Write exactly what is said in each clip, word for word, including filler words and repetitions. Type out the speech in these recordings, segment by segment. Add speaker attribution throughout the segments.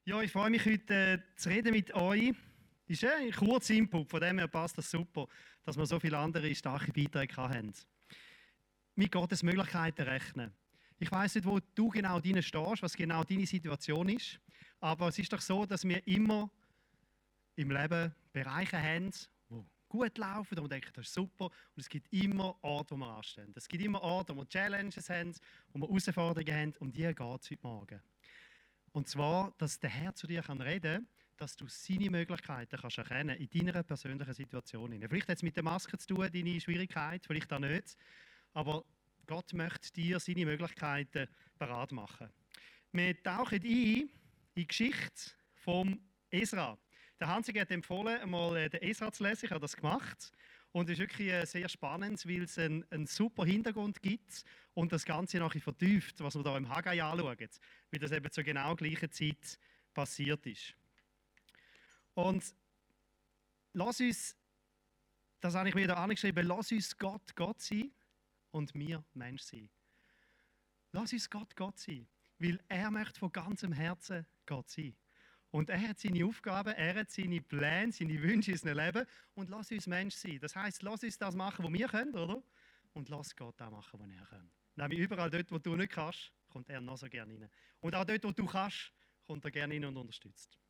Speaker 1: Ja, ich freue mich heute äh, zu reden mit euch. Ist ja ein kurzer Input, von dem her passt das super, dass wir so viele andere starke Beiträge haben. Mit Gottes Möglichkeiten rechnen. Ich weiss nicht, wo du genau drin stehst, was genau deine Situation ist, aber es ist doch so, dass wir immer im Leben Bereiche haben, die gut laufen, wo wir denken, das ist super, und es gibt immer Orte, wo wir anstehen. Es gibt immer Orte, wo wir Challenges haben, wo wir Herausforderungen haben, um die geht es heute Morgen. Und zwar, dass der Herr zu dir kann reden kann, dass du seine Möglichkeiten kannst erkennen in deiner persönlichen Situation. Vielleicht hat es mit der Maske zu tun, deine Schwierigkeit, vielleicht auch nicht. Aber Gott möchte dir seine Möglichkeiten parat machen. Wir tauchen ein in die Geschichte vom Esra. Der Hansi hat empfohlen, einmal den Esra zu lesen. Ich habe das gemacht. Und es ist wirklich sehr spannend, weil es einen, einen super Hintergrund gibt und das Ganze nachher vertieft, was wir hier im Haggai anschauen, wie das eben zur genau gleichen Zeit passiert ist. Und lass uns, das habe ich mir da angeschrieben, lass uns Gott Gott sein und wir Mensch sein. Lass uns Gott Gott sein, weil er möchte von ganzem Herzen Gott sein. Und er hat seine Aufgaben, er hat seine Pläne, seine Wünsche in seinem Leben. Und lass uns Mensch sein. Das heisst, lass uns das machen, was wir können, oder? Und lass Gott auch machen, was er kann. Nämlich überall dort, wo du nicht kannst, kommt er noch so gerne rein. Und auch dort, wo du kannst, kommt er gerne rein und unterstützt.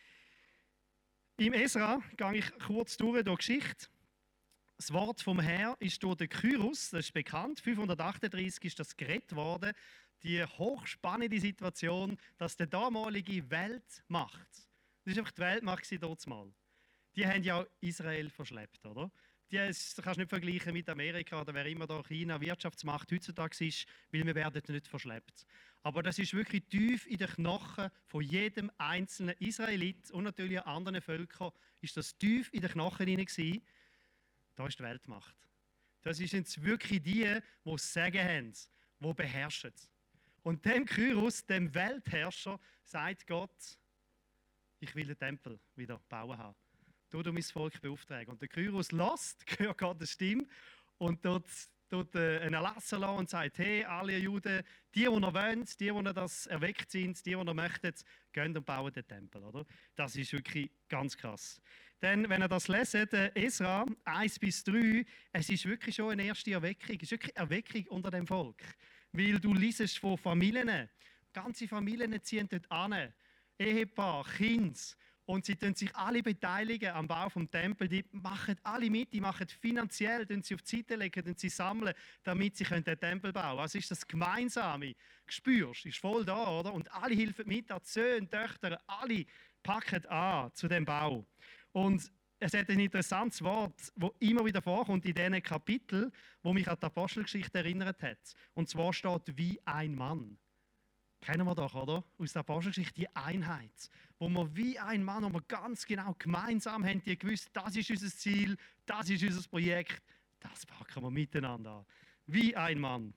Speaker 1: Im Esra gehe ich kurz durch die Geschichte. Das Wort vom Herr ist durch den Kyros, das ist bekannt, fünfhundertachtunddreißig ist das geredet worden, die hochspannende Situation, dass die damalige Weltmacht, das war einfach die Weltmacht dort mal, die haben ja Israel verschleppt, oder? Die das kannst du nicht vergleichen mit Amerika oder wer immer da China Wirtschaftsmacht heutzutage ist, weil wir werden nicht verschleppt. Aber das ist wirklich tief in den Knochen von jedem einzelnen Israelit und natürlich auch anderen Völkern ist das tief in den Knochen hinein gewesen. Da ist die Weltmacht. Das sind jetzt wirklich die, die das Sagen haben, die beherrschen. Und dem Kyros, dem Weltherrscher, sagt Gott, ich will den Tempel wieder bauen haben. Du du mein Volk beauftragen. Und der Kyros lässt, hört Gottes Stimme und dort, dort äh, einen Erlass lassen und sagt, hey, alle Juden, die, die noch wollen, die, die noch das erweckt sind, die, die noch möchten, gehen und bauen den Tempel. Oder? Das ist wirklich ganz krass. Denn wenn ihr das lest, Esra eins bis drei, es ist wirklich schon eine erste Erweckung. Es ist wirklich Erweckung unter dem Volk. Weil du liest von Familien, ganze Familien ziehen dort an, Ehepaar, Kinder, und sie tun sich alle beteiligen am Bau des Tempels. Die machen alle mit, die machen finanziell, tun sie auf die Seite legen, tun sie sammeln, damit sie den Tempel bauen können. Also ist das Gemeinsame, spürst, ist voll da, oder? Und alle helfen mit, die Söhne, Töchter, alle packen an zu dem Bau. Und es hat ein interessantes Wort, das immer wieder vorkommt in diesen Kapiteln, wo mich an die Apostelgeschichte erinnert hat. Und zwar steht «wie ein Mann». Kennen wir doch, oder? Aus der Apostelgeschichte die Einheit. Wo wir wie ein Mann, wo wir ganz genau gemeinsam haben, die gewusst, das ist unser Ziel, das ist unser Projekt, das packen wir miteinander an. Wie ein Mann.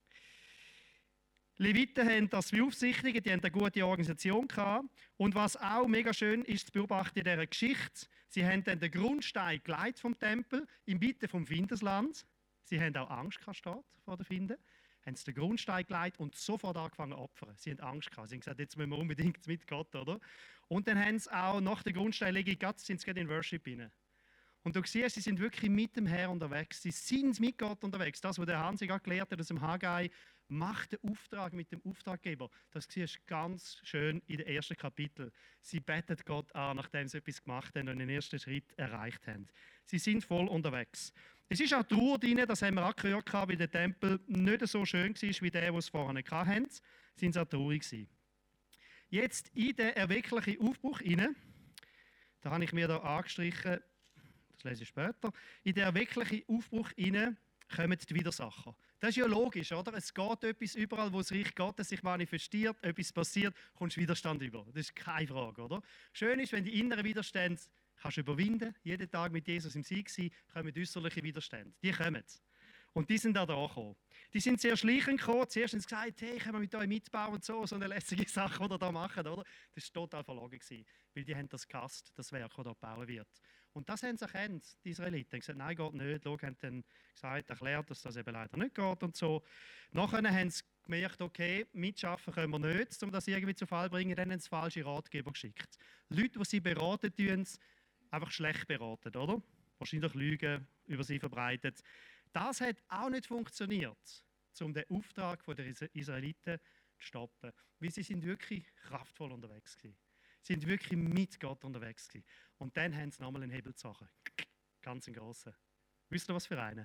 Speaker 1: Leviten haben das beaufsichtigt, die haben eine gute Organisation gehabt. Und was auch mega schön ist zu beobachten in dieser Geschichte, sie haben dann den Grundstein geleitet vom Tempel, im Mitte vom Findesland. Sie haben auch Angst gehabt, steht vor der Finde. Haben sie den Grundstein geleitet und sofort angefangen zu opfern. Sie haben Angst gehabt. Sie haben gesagt, jetzt müssen wir unbedingt mit Gott, oder? Und dann haben sie auch nach der Grundsteinlegung, sind sie in Worship hinein. Und du siehst, sie sind wirklich mit dem Herrn unterwegs. Sie sind mit Gott unterwegs. Das, was der Hansi gerade gelehrt hat aus dem Haggai, macht den Auftrag mit dem Auftraggeber. Das siehst du ganz schön in den ersten Kapitel. Sie beten Gott an, nachdem sie etwas gemacht haben und den ersten Schritt erreicht haben. Sie sind voll unterwegs. Es ist auch Trauer drin, das haben wir auch gehört, weil der Tempel nicht so schön war wie der, den sie vorher hatten. Sind sie auch traurig gewesen. Jetzt in den erwecklichen Aufbruch hinein, da habe ich mir da angestrichen, das lese ich später, in den erwecklichen Aufbruch hinein kommen die Widersacher. Das ist ja logisch, oder? Es geht etwas überall, wo das Reich Gottes sich manifestiert, etwas passiert, kommst du Widerstand über. Das ist keine Frage, oder? Schön ist, wenn die inneren Widerstände kannst du überwinden, jeden Tag mit Jesus im Sieg sein, kommen äußerliche Widerstände. Die kommen. Und die sind auch da gekommen. Die sind sehr schleichend gekommen. Zuerst haben sie gesagt, hey, können wir mit euch mitbauen und so, so eine lässige Sache, die ihr da macht, oder? Das war total verlogen gewesen, weil die haben das gehasst, das Werk, das da gebaut wird. Und das haben sie erkannt, die Israeliten. Die haben gesagt, nein, geht nicht. Schau, haben dann gesagt, erklärt, dass das eben leider nicht geht und so. Nachher haben sie gemerkt, okay, mitschaffen können wir nicht, um das irgendwie zu Fall zu bringen, dann haben sie falsche Ratgeber geschickt. Leute, die sie beraten, tun einfach schlecht beraten, oder? Wahrscheinlich Lügen über sie verbreitet. Das hat auch nicht funktioniert, um den Auftrag der Israeliten zu stoppen. Weil sie sind wirklich kraftvoll unterwegs gewesen. Sie sind wirklich mit Gott unterwegs gewesen. Und dann haben sie nochmal einen Hebel gezogen. Ganz einen grossen. Wisst ihr, was für einen?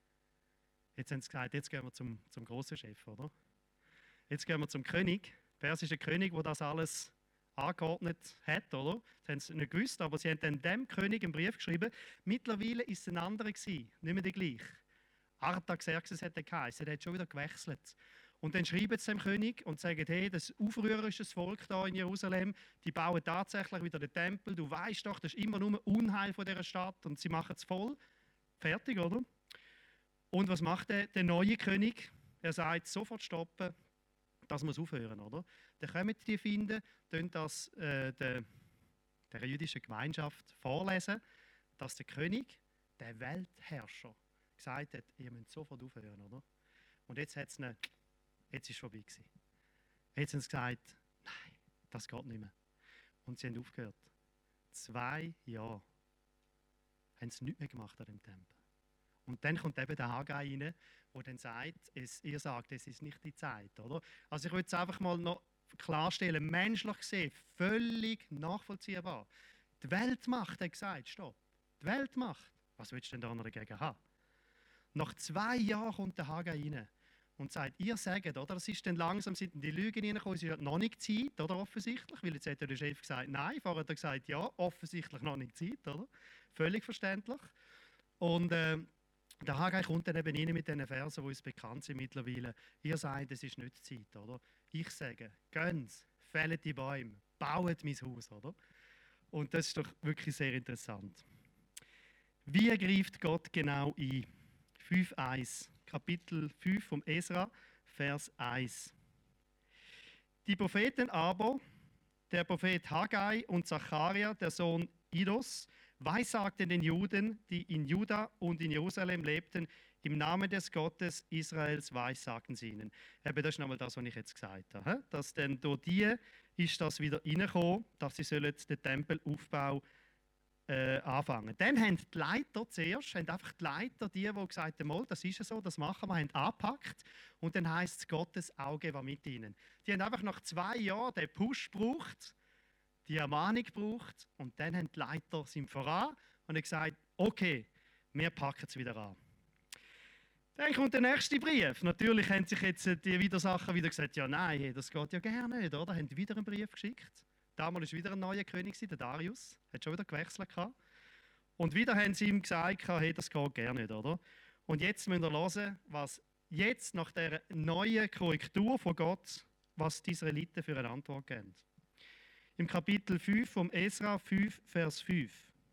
Speaker 1: Jetzt haben sie gesagt, jetzt gehen wir zum, zum grossen Chef, oder? Jetzt gehen wir zum König, persischen König, der das alles angeordnet hat, oder? Das haben sie nicht gewusst, aber sie haben dann dem König einen Brief geschrieben. Mittlerweile ist es ein anderer gewesen, nicht mehr der gleiche. Artaxerxes hat er geheißen, der hat schon wieder gewechselt. Und dann schreiben sie dem König und sagen, hey, das aufrührerische Volk da in Jerusalem, die bauen tatsächlich wieder den Tempel. Du weißt doch, das ist immer nur Unheil von dieser Stadt und sie machen es voll. Fertig, oder? Und was macht der, der neue König? Er sagt, sofort stoppen, das muss aufhören, oder? Dann kommen die finden, tun das äh, der, der jüdischen Gemeinschaft vorlesen, dass der König, der Weltherrscher, gesagt hat, ihr müsst sofort aufhören, oder? Und jetzt hat es eine Jetzt war es vorbei. Jetzt haben sie gesagt, nein, das geht nicht mehr. Und sie haben aufgehört. Zwei Jahre haben sie nichts mehr gemacht an dem Tempel. Und dann kommt eben der Haggai rein, der dann sagt, es, ihr sagt, es ist nicht die Zeit. Oder? Also ich will es einfach mal noch klarstellen, menschlich gesehen, völlig nachvollziehbar. Die Weltmacht hat gesagt, stopp. Die Weltmacht, was willst du denn da noch dagegen haben? Nach zwei Jahren kommt der Haggai rein. Und sagt, ihr sagt, oder? Das ist dann langsam, sind die Lügen reingekommen, es ist noch nicht Zeit, oder? Offensichtlich, weil jetzt hat der Chef gesagt, nein, vorher hat er gesagt, ja, offensichtlich noch nicht Zeit, oder? Völlig verständlich. Und äh, der Haggai kommt dann eben rein mit diesen Versen, die uns bekannt sind mittlerweile. Ihr sagt, es ist nicht Zeit, oder? Ich sage, gönnt, fällt die Bäume, baut mein Haus, oder? Und das ist doch wirklich sehr interessant. Wie greift Gott genau ein? fünf eins. Kapitel fünf vom Esra, Vers eins. Die Propheten aber, der Prophet Haggai und Zacharia, der Sohn Idos, weissagten den Juden, die in Juda und in Jerusalem lebten, im Namen des Gottes Israels weissagten sie ihnen. Eben, das ist nochmal das, was ich jetzt gesagt habe. Dass dann durch die ist das wieder reingekommen, dass sie sollen den Tempelaufbau Äh, anfangen. Dann haben die Leiter zuerst, haben einfach die Leiter, die, die gesagt haben, das ist so, das machen wir, haben angepackt. Und dann heisst es, Gottes Auge war mit ihnen. Die haben einfach nach zwei Jahren den Push gebraucht, die Ermahnung gebraucht. Und dann haben die Leiter sind voran und haben gesagt, okay, wir packen es wieder an. Dann kommt der nächste Brief. Natürlich haben sich jetzt die Widersacher wieder gesagt, ja nein, das geht ja gerne nicht, oder? Haben wieder einen Brief geschickt. Damals war wieder ein neuer König, der Darius. Hat schon wieder gewechselt. Und wieder haben sie ihm gesagt, hey, das geht gerne nicht, oder? Und jetzt müsst ihr hören, was jetzt nach dieser neuen Korrektur von Gott, was die Israeliten für eine Antwort geben. Im Kapitel fünf vom Esra fünf, Vers fünf.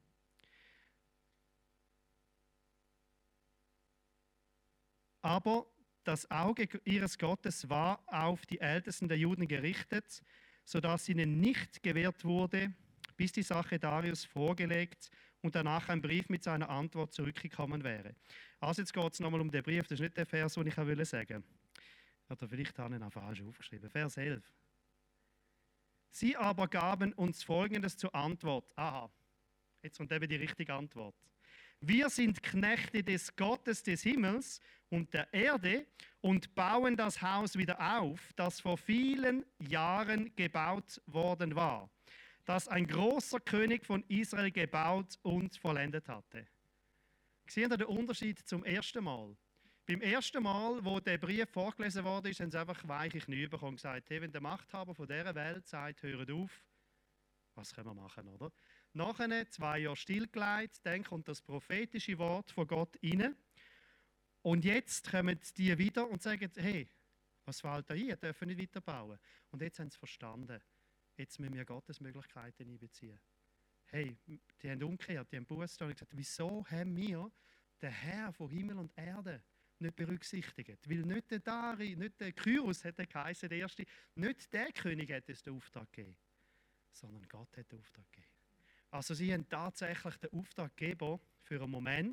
Speaker 1: Aber das Auge ihres Gottes war auf die Ältesten der Juden gerichtet, sodass ihnen nicht gewährt wurde, bis die Sache Darius vorgelegt und danach ein Brief mit seiner Antwort zurückgekommen wäre. Also jetzt geht es nochmal um den Brief, das ist nicht der Vers, den ich auch sagen wollte. Oder vielleicht habe ich ihn auch falsch aufgeschrieben. Vers elf. Sie aber gaben uns Folgendes zur Antwort. Aha, jetzt kommt eben die richtige Antwort. Wir sind Knechte des Gottes des Himmels und der Erde und bauen das Haus wieder auf, das vor vielen Jahren gebaut worden war, das ein großer König von Israel gebaut und vollendet hatte. Sehen Sie den Unterschied zum ersten Mal? Beim ersten Mal, wo der Brief vorgelesen wurde, haben sie einfach weiche Knie bekommen und gesagt, hey, wenn der Machthaber von dieser Welt sagt, hört auf, was können wir machen, oder? Nachher, zwei Jahre stillgelegt, dann kommt das prophetische Wort von Gott rein. Und jetzt kommen die wieder und sagen, hey, was fällt da ein? Wir dürfen nicht weiterbauen. Und jetzt haben sie verstanden, jetzt müssen wir Gottes Möglichkeiten einbeziehen. Hey, die haben umgekehrt, die haben Buße und gesagt, wieso haben wir den Herr von Himmel und Erde nicht berücksichtigt? Weil nicht der Dari, nicht der Kyros hat der geheißen, der erste, nicht der König hat es den Auftrag gegeben, sondern Gott hat den Auftrag gegeben. Also sie haben tatsächlich den Auftrag gegeben für einen Moment,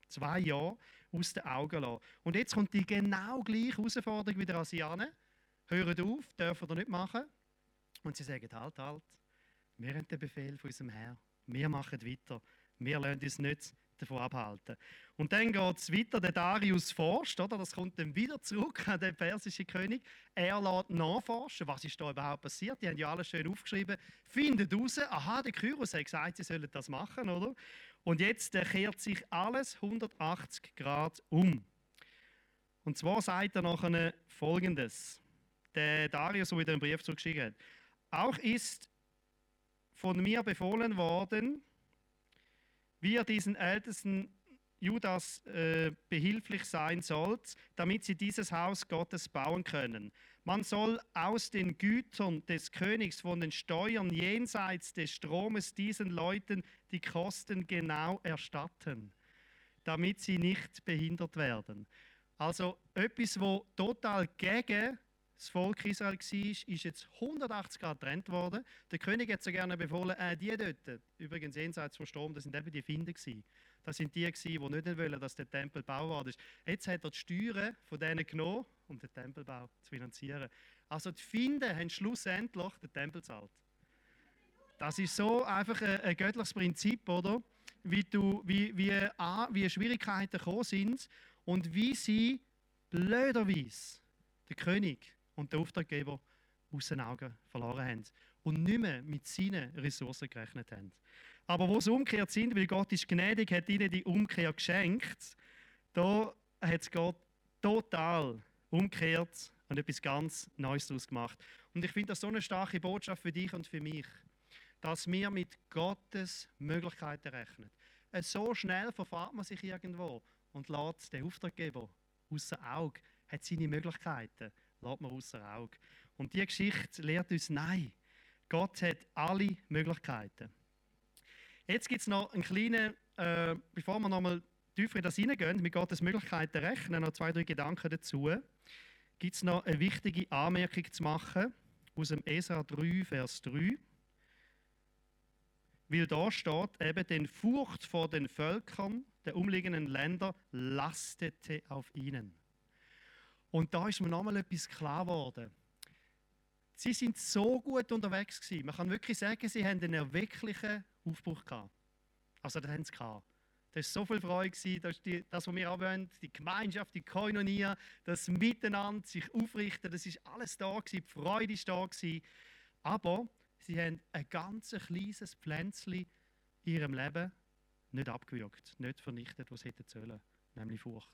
Speaker 1: Zwei Jahre aus den Augen lassen. Und jetzt kommt die genau gleiche Herausforderung wieder an sie an. Hören auf, dürfen ihr nicht machen. Und sie sagen, halt, halt, wir haben den Befehl von unserem Herrn. Wir machen weiter. Wir lassen uns nicht davon abhalten. Und dann geht es weiter, der Darius forscht, oder? Das kommt dann wieder zurück an den persischen König. Er lässt nachforschen, was ist da überhaupt passiert. Die haben ja alles schön aufgeschrieben. Findet heraus, aha, der Kyros hat gesagt, sie sollen das machen, oder? Und jetzt äh, kehrt sich alles hundertachtzig Grad um. Und zwar sagt er nachher Folgendes. Der Darius, der wieder einen Brief zurückgeschickt hat. Auch ist von mir befohlen worden, wie ihr diesen Ältesten Judas äh, behilflich sein sollt, damit sie dieses Haus Gottes bauen können. Man soll aus den Gütern des Königs von den Steuern jenseits des Stromes diesen Leuten die Kosten genau erstatten, damit sie nicht behindert werden. Also etwas, wo total gegen das Volk Israel war, ist jetzt hundertachtzig Grad getrennt worden. Der König hat so gerne befohlen, äh, die dort, übrigens jenseits vom Strom, das sind eben die Finder gewesen. Das sind die gewesen, die nicht wollen, dass der Tempel gebaut worden ist. Jetzt hat er die Steuern von denen genommen, um den Tempelbau zu finanzieren. Also die Finder haben schlussendlich den Tempel gezahlt. Das ist so einfach ein, ein göttliches Prinzip, oder? Wie, du, wie, wie, A, wie Schwierigkeiten gekommen sind und wie sie blöderweise der König und der Auftraggeber aus den Augen verloren haben und nicht mehr mit seinen Ressourcen gerechnet haben. Aber wo sie umgekehrt sind, weil Gott ist gnädig, hat ihnen die Umkehr geschenkt, da hat es Gott total umgekehrt und etwas ganz Neues daraus gemacht. Und ich finde das so eine starke Botschaft für dich und für mich, dass wir mit Gottes Möglichkeiten rechnen. So schnell verfahrt man sich irgendwo und lässt den Auftraggeber außer Auge, hat seine Möglichkeiten, lässt man außer Auge. Und diese Geschichte lehrt uns, nein, Gott hat alle Möglichkeiten. Jetzt gibt es noch einen kleinen, äh, bevor wir nochmal tiefer in das hineingehen, mit Gottes Möglichkeiten rechnen, noch zwei, drei Gedanken dazu, gibt es noch eine wichtige Anmerkung zu machen aus dem Esra drei, Vers drei. Weil da steht eben, denn Furcht vor den Völkern der umliegenden Länder lastete auf ihnen. Und da ist mir nochmal etwas klar geworden. Sie sind so gut unterwegs gewesen. Man kann wirklich sagen, sie haben einen erwecklichen Aufbruch gehabt. Also das haben sie gehabt. Das war so viel Freude gewesen, das, die, das, was wir auch wollen, die Gemeinschaft, die Koinonia, das Miteinander, sich aufrichten, das ist alles da gewesen, die Freude ist da gewesen. Aber sie haben ein ganz kleines Pflänzchen in ihrem Leben nicht abgewürgt, nicht vernichtet, was sie hätten sollen, nämlich Furcht.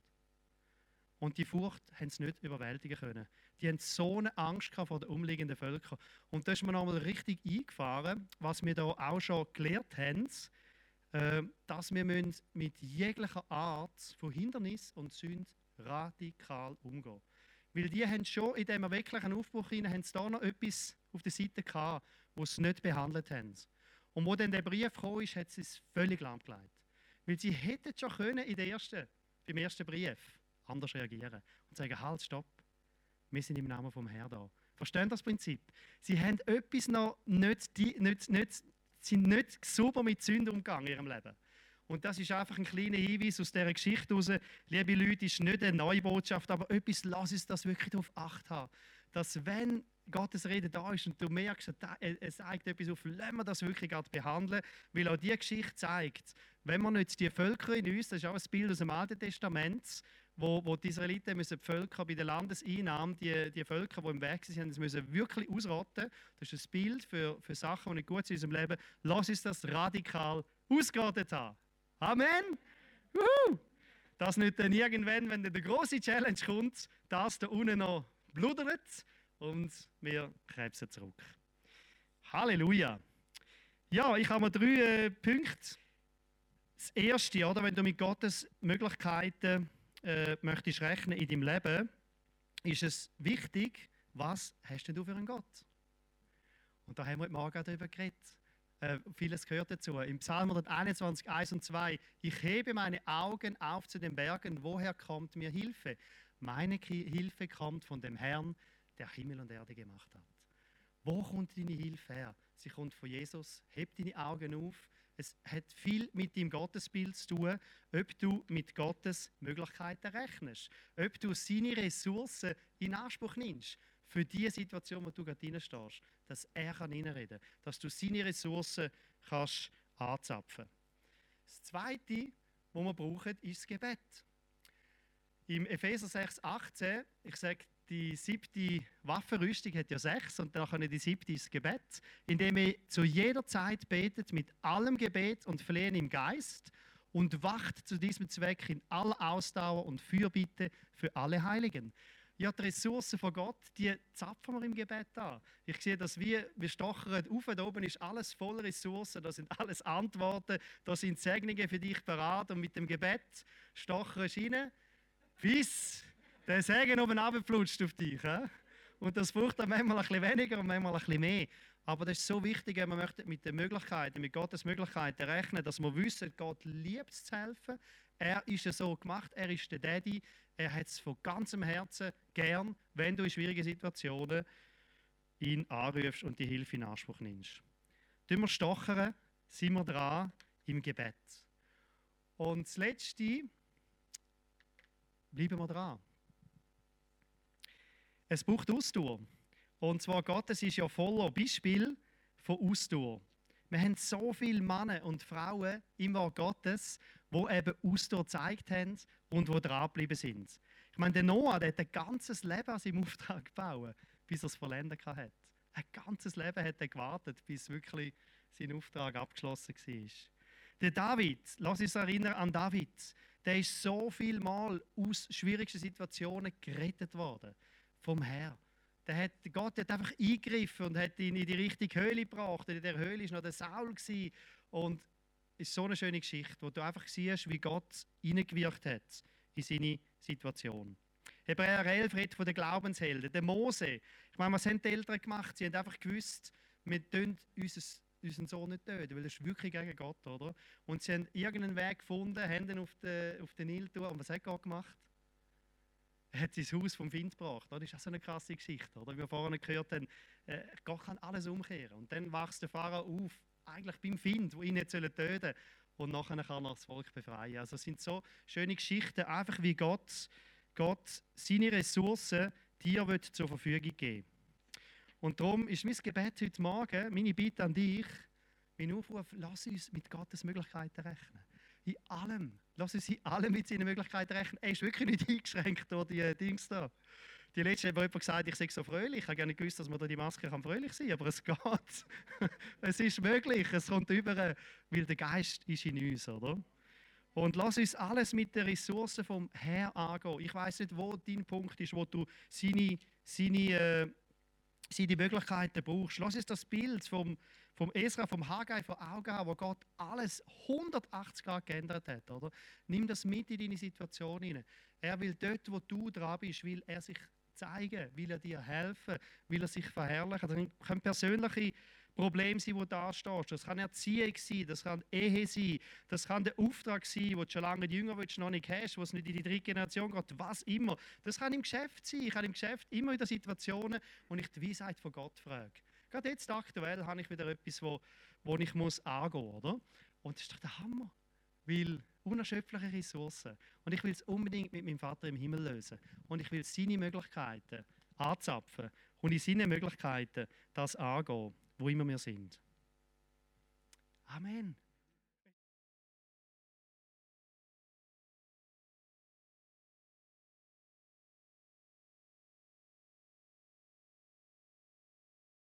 Speaker 1: Und die Furcht haben sie nicht überwältigen können. Die haben so eine Angst gehabt vor den umliegenden Völkern. Und da ist mir nochmal richtig eingefahren, was wir da auch schon gelernt haben, äh, dass wir mit jeglicher Art von Hindernis und Sünde radikal umgehen. Weil die haben schon in diesem erwecklichen Aufbruch hinein, haben sie da noch etwas auf der Seite gehabt, was sie nicht behandelt haben. Und wo dann der Brief gekommen ist, hat sie es völlig lahmgelegt. Weil sie hätten schon können in der ersten, beim ersten Brief anders reagieren und sagen, halt, stopp, wir sind im Namen vom Herrn da. Verstehen das Prinzip? Sie haben etwas noch nicht, die, nicht, nicht, sind nicht sauber mit Sünden umgegangen in ihrem Leben. Und das ist einfach ein kleiner Hinweis aus dieser Geschichte heraus. Liebe Leute, ist nicht eine neue Botschaft, aber etwas, lass uns das wirklich darauf Acht haben. Dass wenn Gottes Rede da ist und du merkst, es zeigt etwas auf, lassen wir das wirklich gerade behandeln, weil auch diese Geschichte zeigt, wenn wir nicht die Völker in uns, das ist auch ein Bild aus dem Alten Testament, wo, wo die Israeliten müssen die Völker bei der Landeseinnahme, die, die Völker, die im Weg sind, das müssen wirklich ausrotten. Das ist ein Bild für, für Sachen, die nicht gut sind in unserem Leben. Lass uns das radikal ausgerottet haben. Amen! Wuhu! Dass nicht dann irgendwann, wenn dann der große Challenge kommt, das da unten noch bludert und wir krebsen zurück. Halleluja! Ja, ich habe mir drei äh, Punkte. Das erste, oder, wenn du mit Gottes Möglichkeiten äh, möchtest rechnen in deinem Leben, ist es wichtig, was hast denn du für einen Gott? Und da haben wir heute Morgen darüber geredet. Äh, vieles gehört dazu. Im Psalm hunderteinundzwanzig, eins und zwei. Ich hebe meine Augen auf zu den Bergen. Woher kommt mir Hilfe? Meine Hilfe kommt von dem Herrn, der Himmel und Erde gemacht hat. Wo kommt deine Hilfe her? Sie kommt von Jesus. Heb deine Augen auf. Es hat viel mit deinem Gottesbild zu tun, ob du mit Gottes Möglichkeiten rechnest, ob du seine Ressourcen in Anspruch nimmst für die Situation, wo du gerade drin stehst, dass er hineinreden kann, dass du seine Ressourcen kannst anzapfen. Das Zweite, was wir brauchen, ist das Gebet. Im Epheser sechs achtzehn, ich sage, die siebte Waffenrüstung hat ja sechs und dann die siebte ist das Gebet, indem ihr zu jeder Zeit betet mit allem Gebet und Flehen im Geist und wacht zu diesem Zweck in aller Ausdauer und Fürbitte für alle Heiligen. Ja, die Ressourcen von Gott, die zapfen wir im Gebet an. Ich sehe das wie, wir stochern auf, da oben ist alles voller Ressourcen, da sind alles Antworten, da sind Segnungen für dich parat und mit dem Gebet stocherst du rein, bis der Segen oben runterflutscht auf dich. He? Und das braucht dann manchmal ein bisschen weniger und manchmal ein bisschen mehr. Aber das ist so wichtig, wenn man mit den Möglichkeiten, mit Gottes Möglichkeiten rechnen, dass wir wissen, Gott liebt es zu helfen. Er ist es so gemacht, er ist der Daddy, er hat es von ganzem Herzen gern, wenn du in schwierigen Situationen ihn anrufst und die Hilfe in Anspruch nimmst. Tun wir stochern, sind wir dran im Gebet. Und das Letzte, bleiben wir dran. Es braucht Ausdauer. Und zwar Gottes ist ja voller Beispiel von Ausdauer. Wir haben so viele Männer und Frauen im Wort Gottes, die eben Ausdauer gezeigt haben und die dranbleiben sind. Ich meine, der Noah, der hat ein ganzes Leben an seinem Auftrag gebaut, bis er es vollendet hat. Ein ganzes Leben hat er gewartet, bis wirklich sein Auftrag abgeschlossen war. Der David, lass uns erinnern an David, der ist so viel Mal aus schwierigsten Situationen gerettet worden vom Herrn. Der hat, Gott hat einfach eingegriffen und hat ihn in die richtige Höhle gebracht. In der Höhle war noch der Saul. Und es ist so eine schöne Geschichte, wo du einfach siehst, wie Gott hineingewirkt hat in seine Situation. Hebräer elf redet von den Glaubenshelden. Der Mose. Ich meine, was haben die Eltern gemacht? Sie haben einfach gewusst, wir töten unseren Sohn nicht töten, weil das ist wirklich gegen Gott, oder? Und sie haben irgendeinen Weg gefunden, haben ihn auf den, auf den Nil getan. Und was hat Gott gemacht? Er hat sein Haus vom Wind gebracht. Das ist auch so eine krasse Geschichte. Oder? Wie wir vorhin gehört haben, äh, Gott kann alles umkehren. Und dann wächst der Pharao auf, eigentlich beim Wind, wo ihn nicht töten sollen. Und nachher kann er das Volk befreien. Also es sind so schöne Geschichten, einfach wie Gott, Gott seine Ressourcen dir zur Verfügung geben. Und darum ist mein Gebet heute Morgen, meine Bitte an dich, mein Aufruf, lass uns mit Gottes Möglichkeiten rechnen. In allem. Lass uns in allem mit seinen Möglichkeiten rechnen. Er ist wirklich nicht eingeschränkt durch die Dings da. Die letzte hat mir jemand gesagt, ich sei so fröhlich. Ich habe gar nicht gewusst, dass man durch die Maske kann fröhlich sein kann, aber es geht. Es ist möglich, es kommt über, weil der Geist ist in uns, oder? Und lass uns alles mit den Ressourcen vom Herrn angehen. Ich weiss nicht, wo dein Punkt ist, wo du seine, seine, äh, seine Möglichkeiten brauchst. Lass uns das Bild vom vom Esra, vom Haggai vor Augen haben, wo Gott alles hundertachtzig Grad geändert hat. Oder? Nimm das mit in deine Situation hinein. Er will dort, wo du dran bist, will er sich zeigen, will er dir helfen, will er sich verherrlichen. Das können persönliche Probleme sein, die da stehst. Das kann Erziehung sein, das kann Ehe sein, das kann der Auftrag sein, den du schon lange jünger willst, noch nicht hast, wo es nicht in die dritte Generation geht, was immer. Das kann im Geschäft sein. Ich habe im Geschäft immer wieder Situationen, wo ich die Weisheit von Gott frage. Gerade jetzt aktuell habe ich wieder etwas, wo, wo ich muss angehen muss. Oder? Und das ist doch der Hammer. Weil unerschöpfliche Ressourcen. Und ich will es unbedingt mit meinem Vater im Himmel lösen. Und ich will seine Möglichkeiten anzapfen und in seine Möglichkeiten das angehen, wo immer wir sind. Amen.